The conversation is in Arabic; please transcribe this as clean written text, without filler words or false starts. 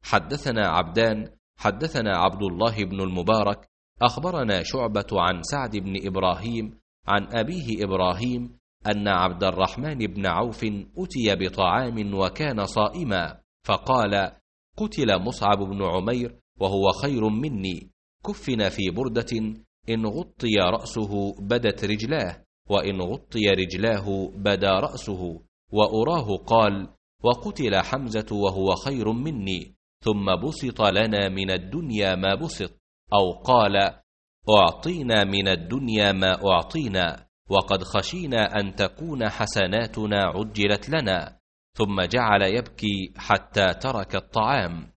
حدثنا عبدان حدثنا عبد الله بن المبارك أخبرنا شعبة عن سعد بن إبراهيم عن أبيه إبراهيم أن عبد الرحمن بن عوف أتي بطعام وكان صائما، فقال: قتل مصعب بن عمير وهو خير مني، كفن في بردة إن غطي رأسه بدت رجلاه، وإن غطي رجلاه بدا رأسه. وأراه قال: وقتل حمزة وهو خير مني، ثم بسط لنا من الدنيا ما بسط، أو قال: أعطينا من الدنيا ما أعطينا، وقد خشينا أن تكون حسناتنا عجلت لنا. ثم جعل يبكي حتى ترك الطعام.